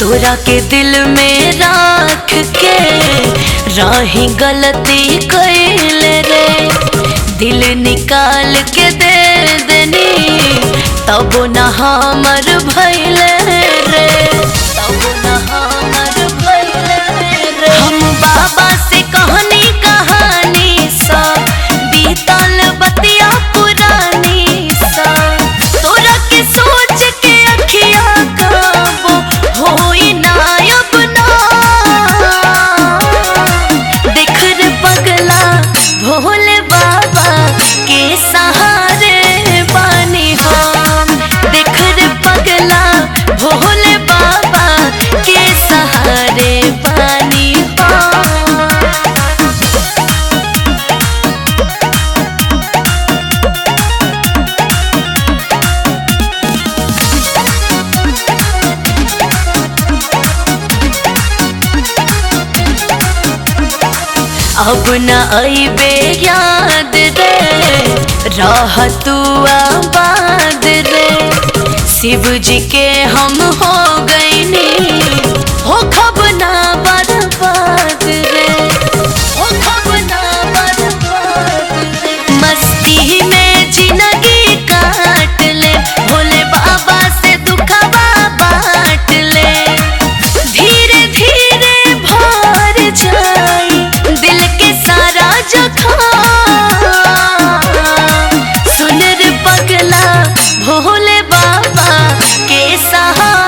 तोरा के दिल में राख के राही गलती कैले रे, दिल निकाल के दे देनी तब न हमर भइले रे, तब न हमर भइले रे। हम बाबा से कहनी कहानी सब बीतल बतिया पुरानी सब, तोरा के सोच के अखिया काबो होई ना अब ना। देख रे पगला भोले बाबा के सहारे बानी हम, देख रे पगला भोले बाबा के सहारे बानी हम। अब न अइबे याद रे, रह तू आबाद रे। शिव जी के हम हो गईनी हो खब ना बर्बाद रे, हो खब ना बर्बाद रे। मस्ती में जिंदगी काट ले, भोले बाबा से दुखवा बांट ले। धीरे धीरे भर जाई दिल के सारा जखम, सुन रे पगला भोले बाबा के सहारे